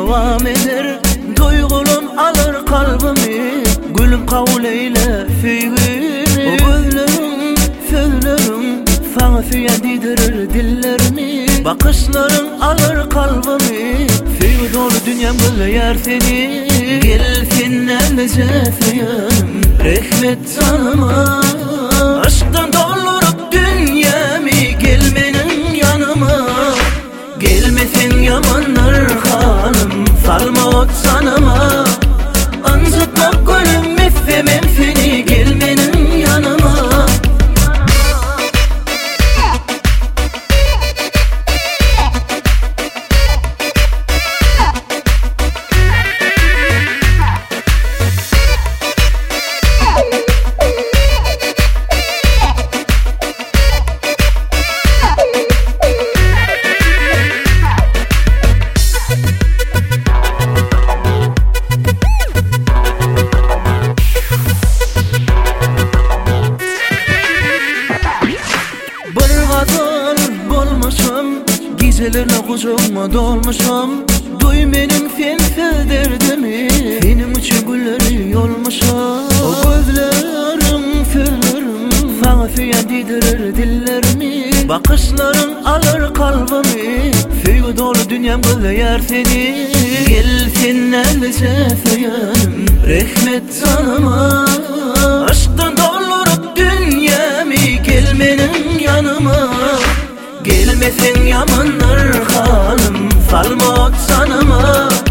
devam eder. Duygulum alır kalbimi, gülüm kabul eyle fiilini. O gözlerim, sözlerim Fağfiye didirir dillerini. Bakışların alır kalbimi, fiil dolu dünyam yer seni. Gelsin elcefeyim, rahmet tanıma. Aşktan doldurup dünyamı, gel benim yanıma. Gelmesin yamanlar hanım, salma ot sanıma. Anzıtma gülüm mefemem seni, gel benim yanıma. Gecelerine kucağıma dolmuşam. Duy benim sensiz derdimi, benim için gülleri yolmuşam. O gözlerim, sözlerim Fağfiye didirir dillerini. Bakışların alır kalbimi, sevgi dolu dünyam yer seni. Gelsin elcefeyim, rahmet tanıma. Aşktan doldurup dünyamı, gel benim yanıma. Gelmesin yamanlar hanım, salma ot sanıma.